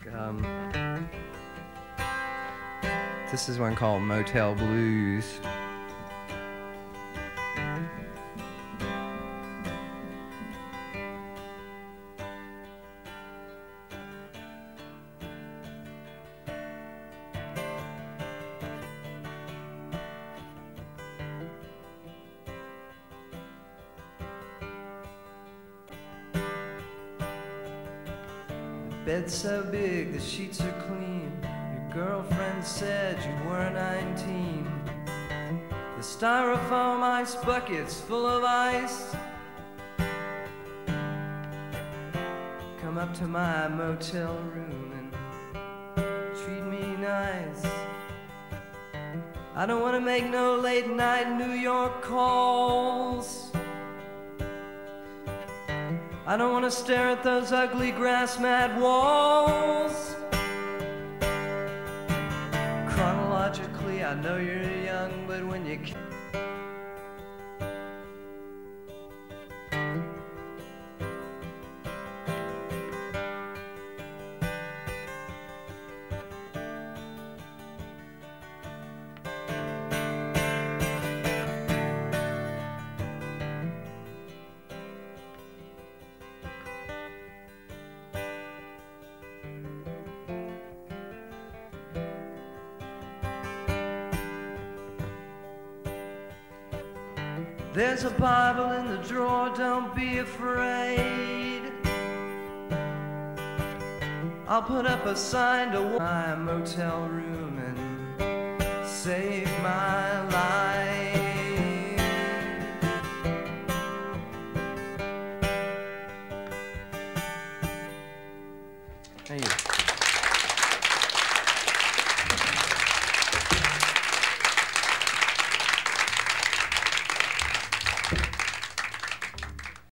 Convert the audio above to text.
This is one called Motel Blues. Bed's so big, the sheets are clean. Your girlfriend said you were 19. The styrofoam ice bucket's full of ice. Come up to my motel room and treat me nice. I don't want to make no late night New York calls. I don't want to stare at those ugly grass mat walls. Chronologically, I know you're young, but when you There's a Bible in the drawer, don't be afraid. I'll put up a sign to my motel room and save my life.